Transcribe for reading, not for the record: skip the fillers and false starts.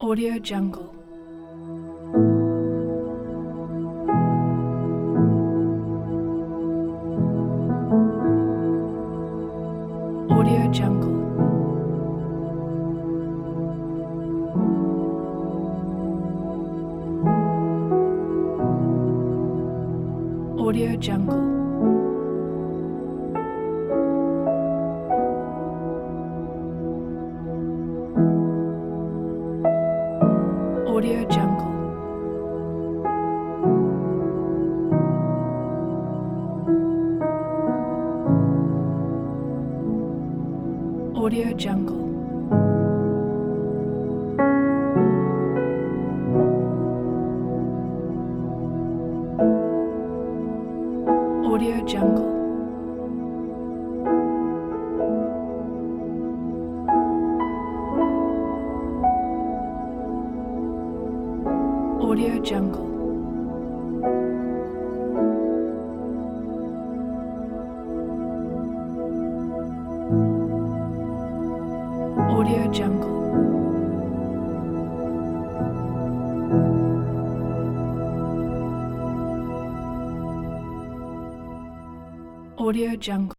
Audio Jungle. Audio Jungle. Audio Jungle. Audio Jungle. Audio Jungle. Audio Jungle. Audio Jungle. Audio Jungle. Audio Jungle.